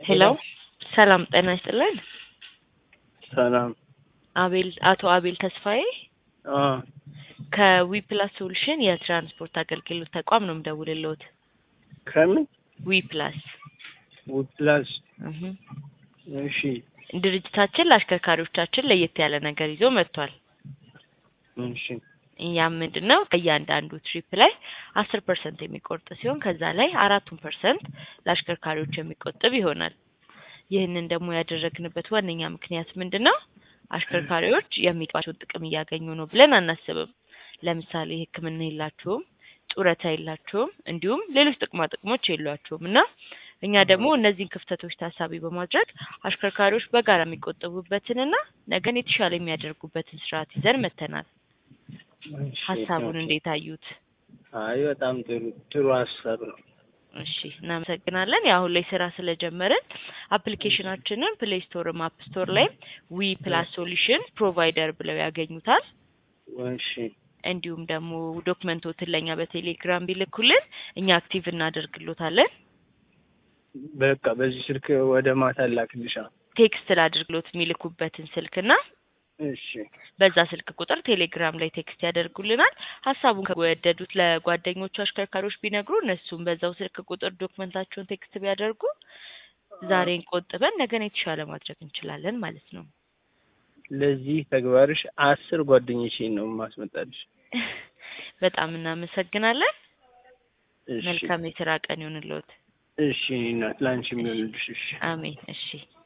ሄሎ ሰላም ጤና ይስጥልን። ሰላም አቶ አቤል ተስፋዬ ከዊፕላስ ሶሉሽን የትራንስፖርት አገልግሎት ተቋም ነው የምደውልልዎት። ከምን ዊፕላስ ዊፕላስ? እሺ ድርጅታችን ለአሽከርካሪዎቻችን ለየት ያለ ነገር ይዞ መጥቷል። እሺ ያ ምንድነው? ከእያንዳንዱ ትሪፕ ላይ 10% የሚቆርጥ ሲሆን ከዛ ላይ 4% ለአሽከርካሪዎች የሚቆጥብ ይሆናል። ይህንን ደግሞ ያደረግንበት ዋነኛ ምክንያት ምንድነው? አሽከርካሪዎች የሚገባቸውን ጥቅም እያገኙ ነው ብለን አናስብም። ለምሳሌ ሕክምና የላቸውም፣ ጡረታ የላቸውም፣ እንዲሁም ሌሎች ጥቅማ ጥቅሞች የሏቸውም እና እኛ ደግሞ እነዚህን ክፍተቶች ታሳቢ በማድረግ አሽከርካሪዎች በጋራ የሚቆጠቡበትንና ነገን የተሻለ የሚያደርጉበትን ስርዓት ይዘን መተናል። ሀሳቡን እንዴት አዩት? አይ በጣም ጥሩ ሀሳብ ነው። እሺ እናመሰግናለን። ያው አሁን ላይ ስራ ስለጀመርን አፕሊኬሽናችንን ፕሌይ ስቶርም አፕ ስቶር ላይ ዊ ፕላስ ሶሉሽን ፕሮቫይደር ብለው ያገኙታል። እሺ እንዲሁም ደግሞ ዶክመንቶችን ለኛ በቴሌግራም ቢልኩልን እኛ አክቲቭ እናደርግሎታለን። በቃ በዚህ ስልክ ወደ ማታ ላክልሻለሁ። ቴክስት ላድርግሎት የሚልኩበትን ስልክና እሺ በዛ ስልክ ቁጥር ቴሌግራም ላይ ቴክስት ያደርጉልናል። ሀሳቡን ከወደዱት ለጓደኞቹ አሽከርካሪዎች ቢነግሩ እነሱም በዛው ስልክ ቁጥር ዶክመንታቸውን ቴክስት ቢያደርጉ ዛሬን ቆጥበን ነገን የተሻለ ማድረግ እንችላለን ማለት ነው። ለዚህ ተግባርሽ 10 ጓደኞቼን ነው ማስመጣልሽ። በጣም እናመሰግናለን። እሺ መልካም የስራ ቀን ይሁንልዎት። እሺ እናት ላንቺም ይሁንልሽ። እሺ አሜን። እሺ